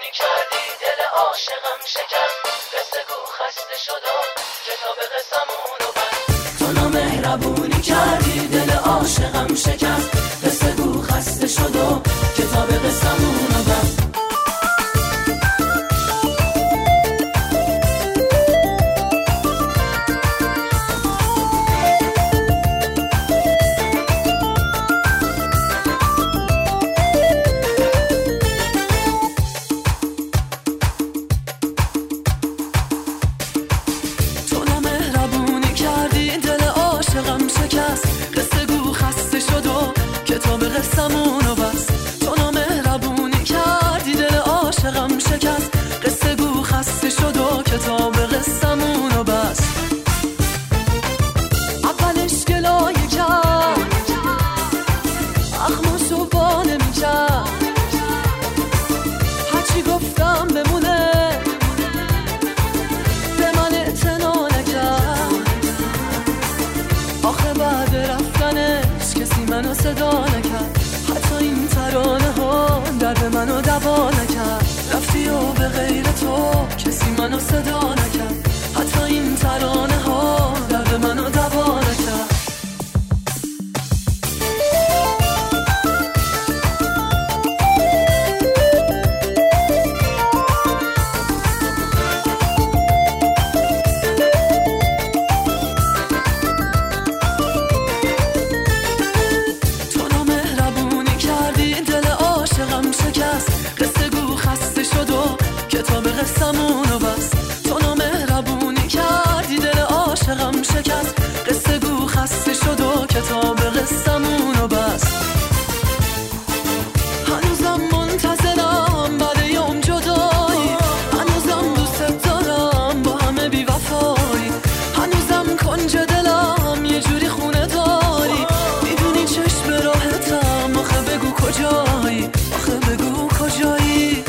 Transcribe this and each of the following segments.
مهربونی کردی دل عاشقم شکست، قصه گو خسته شد و کتاب قصمونو بست. تو نامهربونی کردی دل عاشقم شکست، قصه گو خسته شد و کتاب قصمونو بست. کتاب قصمونو بست. تو نامهربونی کردی دل عاشقم شکست، قصه گو خسته شد و کتاب قصمونو بست. اولش گلایه کرد، اخماشو با نمی‌کرد، هرچی گفتم بمونه به من اعتنا نکرد. آخه بعد رفتنش کسی منو صدا نکرد، حتی این ترانه ها درد منو دوا نکرد. رفتی و به غیر تو کسی منو صدا نکرد، حتی این ترانه ها درد منو دوا نکرد. قصه گو خسته شد و کتاب قصمونو بست. تو نامهربونی کردی دل عاشقم شکست، قصه گو خسته شد و کتاب قصمونو بست. هنوزم منتظرم بعد یوم جدایی، هنوزم دوست دارم با همه بی وفایی، هنوزم کنج دلم یه جوری خونه داری. میدونی چشم راحتم، آخه بگو کجایی، آخه بگو کجایی.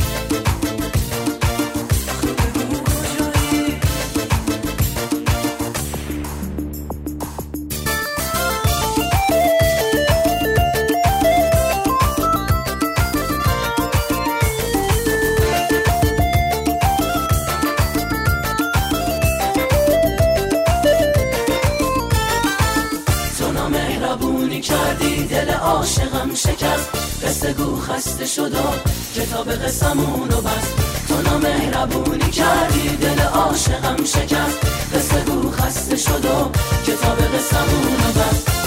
تو نامهربونی کردی دل عاشقم شکست، قصه گو خسته شد و کتاب قصمونو بست. تو نامهربونی کردی دل عاشقم شکست، قصه گو خسته شد و کتاب قصمونو بست.